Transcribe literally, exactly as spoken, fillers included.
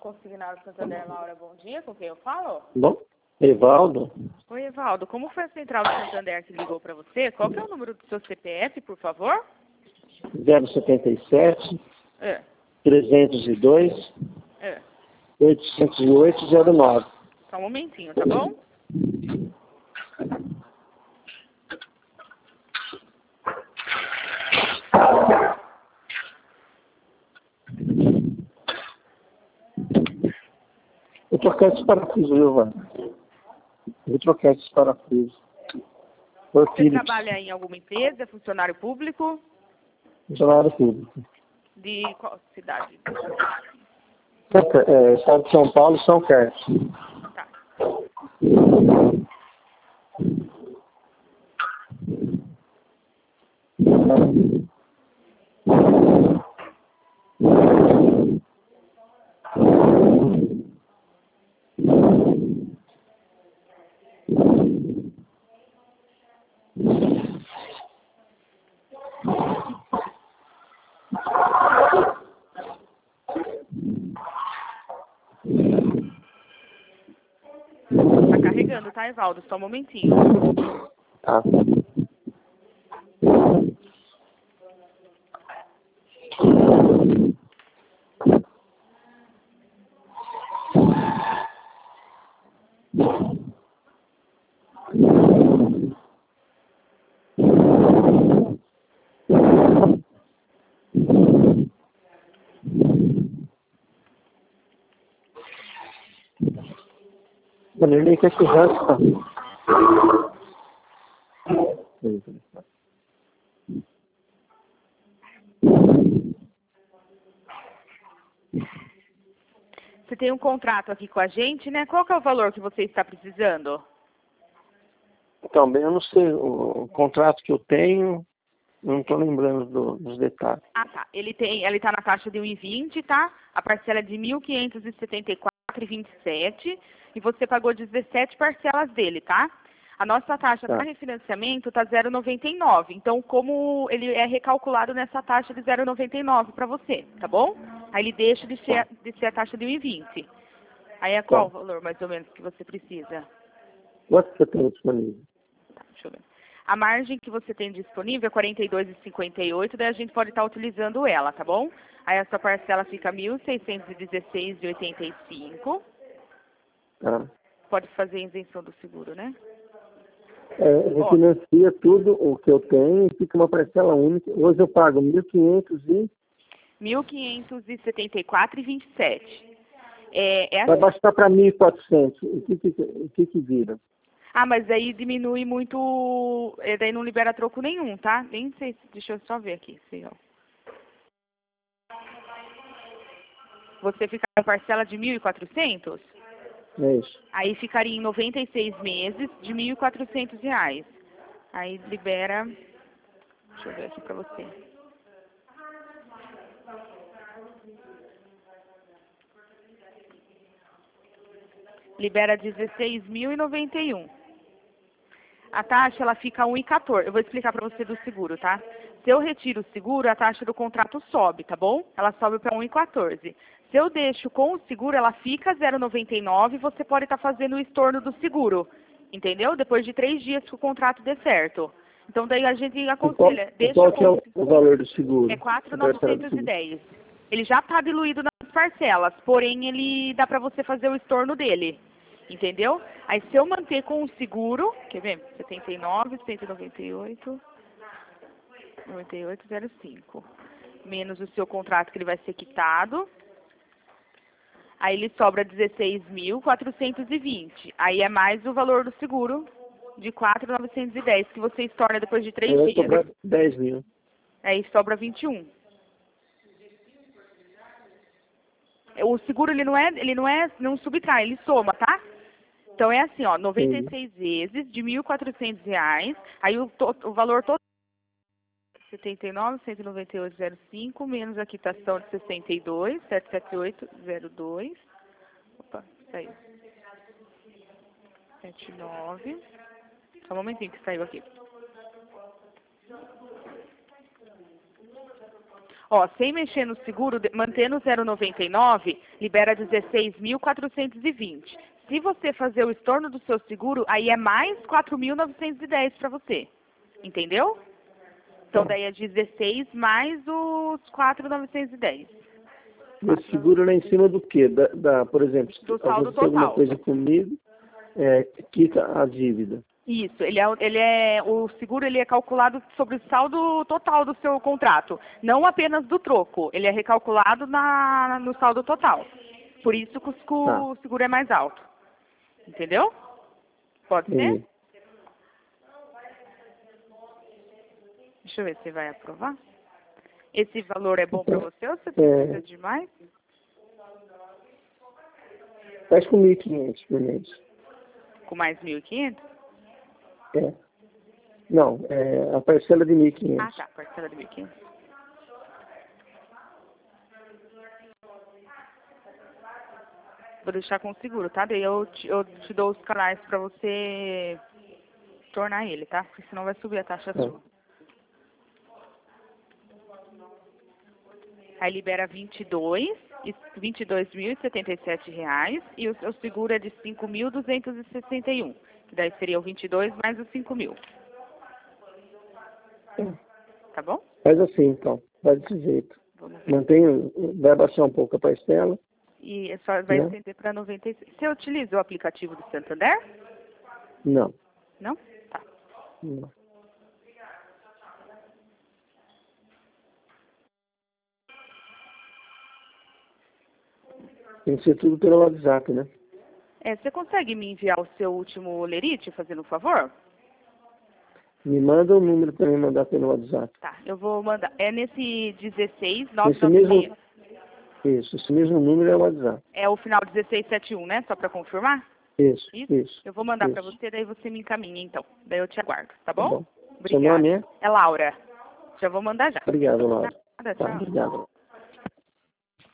Consignado Santander, Laura, bom dia. Com quem eu falo? Bom, Evaldo. Oi, Evaldo. Como foi a central do Santander que ligou para você? Qual que é o número do seu C P F, por favor? zero setenta e sete, É. trezentos e dois, É. oitocentos e oito, zero nove. Só um momentinho, tá bom? Vou trocar esses parafusos, viu, Vá? Vou trocar esses parafusos. Por Você Philips, trabalha em alguma empresa, funcionário público? funcionário público. De qual cidade? É, Estado de São Paulo, São Carlos. Tá. Tá carregando, tá, Evaldo? Só um momentinho. Tá. Vanderlei quer que raspa. Você tem um contrato aqui com a gente, né? Qual que é o valor que você está precisando? Então, bem, eu não sei, o, o contrato que eu tenho, eu não estou lembrando do, dos detalhes. Ah, tá. Ele tem, ele tá na taxa de um e vinte, tá? A parcela é de mil quinhentos e setenta e quatro reais e vinte e sete e você pagou dezessete parcelas dele, tá? A nossa taxa Tá. para refinanciamento tá zero vírgula noventa e nove. Então, como ele é recalculado nessa taxa de zero vírgula noventa e nove para você, tá bom? Aí ele deixa de ser, de ser a taxa de um e vinte. Aí é qual o valor, mais ou menos, que você precisa? Quanto você tem disponível? Tá, deixa eu ver. A margem que você tem disponível é quarenta e dois reais e cinquenta e oito, daí a gente pode estar utilizando ela, tá bom? Aí a sua parcela fica mil seiscentos e dezesseis reais e oitenta e cinco. Tá. Pode fazer isenção do seguro, né? É, refinancia tudo o que eu tenho e fica uma parcela única. Hoje eu pago mil e quinhentos e... mil quinhentos e setenta e quatro reais e vinte e sete. É, é Vai assim. baixar para mil e quatrocentos. O que que, o que que vira? Ah, mas aí diminui muito, é, daí não libera troco nenhum, tá? Nem sei, se- deixa eu só ver aqui. Sei, ó. Você fica com a parcela de mil e quatrocentos? É isso. Aí ficaria em noventa e seis meses de mil e quatrocentos reais. Aí libera, deixa eu ver aqui pra você. Libera dezesseis mil e noventa e um. A taxa, ela fica um e quatorze. Eu vou explicar pra você do seguro, tá? Se eu retiro o seguro, a taxa do contrato sobe, tá bom? Ela sobe para um e quatorze. Se eu deixo com o seguro, ela fica zero vírgula noventa e nove e você pode estar fazendo o estorno do seguro. Entendeu? Depois de três dias que o contrato dê certo. Então, daí a gente E qual, aconselha, e deixa qual que é com... o, o valor do seguro? É quatro A mil parcela do novecentos e seguro. dez. Ele já está diluído nas parcelas, porém ele dá para você fazer o estorno dele. Entendeu? Aí se eu manter com o seguro, quer ver? setenta e nove, cento e noventa e oito, noventa e oito, zero cinco. Menos o seu contrato que ele vai ser quitado. Aí ele sobra dezesseis mil quatrocentos e vinte. Aí é mais o valor do seguro de quatro mil novecentos e dez que você estorna depois de Aí três vai dias. sobrar dez mil. Aí sobra vinte e um. O seguro ele não é, ele não é, não subtrai, ele soma, tá? Então é assim, ó, noventa e seis vezes de mil e quatrocentos reais, aí o, to, o valor total setenta e nove, cento e noventa e oito, zero cinco, menos a quitação de sessenta e dois, setecentos e setenta e oito, zero dois. Opa, saiu. setenta e nove. Só um momentinho que saiu aqui. Ó, sem mexer no seguro, de- mantendo zero vírgula noventa e nove, libera dezesseis mil quatrocentos e vinte. Se você fazer o estorno do seu seguro, aí é mais quatro mil novecentos e dez para você. Entendeu? Então daí é dezesseis mais os quatro mil novecentos e dez. Esse seguro lá em cima do quê? Da, da, por exemplo, se Do saldo acontecer alguma total. coisa comigo, é, quita a dívida. Isso, ele é, ele é, o seguro ele é calculado sobre o saldo total do seu contrato, não apenas do troco, ele é recalculado na, no saldo total. Por isso que o Tá. o seguro é mais alto. Entendeu? Pode ser? Entendi. Deixa eu ver se vai aprovar. Esse valor é bom para Então, você ou você é, precisa de mais? faz com mil e quinhentos por mês. Com mais mil e quinhentos? É. Não, é a parcela de mil e Ah, quinhentos. tá, parcela de mil e quinhentos. Vou deixar com o seguro, tá? Daí eu te, eu te dou os canais para você tornar ele, tá? Porque senão vai subir a taxa Tá. sua. Aí libera vinte e dois, e vinte e dois mil e setenta e sete reais e o seu seguro é de cinco mil duzentos e sessenta e um. Que daí seria o vinte e dois mais os cinco mil. É. Tá bom? Faz assim, então. Faz desse jeito. Vamos ver. Mantém, vai abaixar um pouco a parcela. E é só vai Né? estender para noventa e seis. Você utiliza o aplicativo do Santander? Não. Não? Tá. Não. Tem que ser tudo pelo WhatsApp, né? É, você consegue me enviar o seu último lerite, fazendo um favor? Me manda o número para me mandar pelo WhatsApp. Tá, eu vou mandar. É nesse dezesseis Esse novecentos e noventa e seis. mesmo, isso, esse mesmo número é o WhatsApp. É o final dezesseis setenta e um, né? Só para confirmar? Isso, Isso? isso. Eu vou mandar isso. para você, daí você me encaminha, então. Daí eu te aguardo, tá Tá bom? bom. Seu Obrigada. nome é? É Laura. Já vou mandar já. Obrigado, Laura. Nada, Tá, tchau. obrigado.